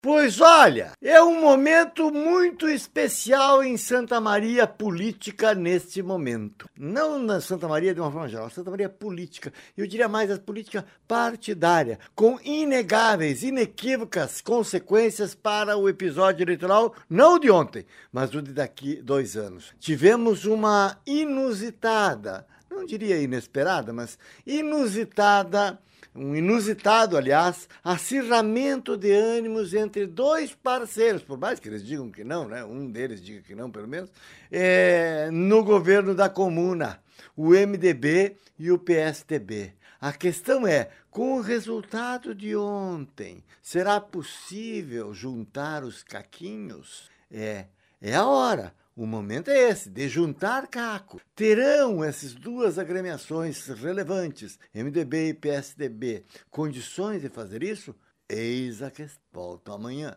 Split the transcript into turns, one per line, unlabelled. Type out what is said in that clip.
Pois olha, é um momento muito especial em Santa Maria política neste momento. Não na Santa Maria de uma forma geral, Santa Maria política. Eu diria mais a política partidária, com inegáveis, inequívocas consequências para o episódio eleitoral, não o de ontem, mas o de daqui 2 anos. Tivemos uma inusitada, não diria inesperada, mas inusitada, um inusitado, aliás, acirramento de ânimos entre dois parceiros, por mais que eles digam que não, né? Um deles diga que não, pelo menos, no governo da comuna, o MDB e o PSDB. A questão é, com o resultado de ontem, será possível juntar os caquinhos? É a hora. O momento é esse, de juntar caco. Terão essas duas agremiações relevantes, MDB e PSDB, condições de fazer isso? Eis a questão. Volto amanhã.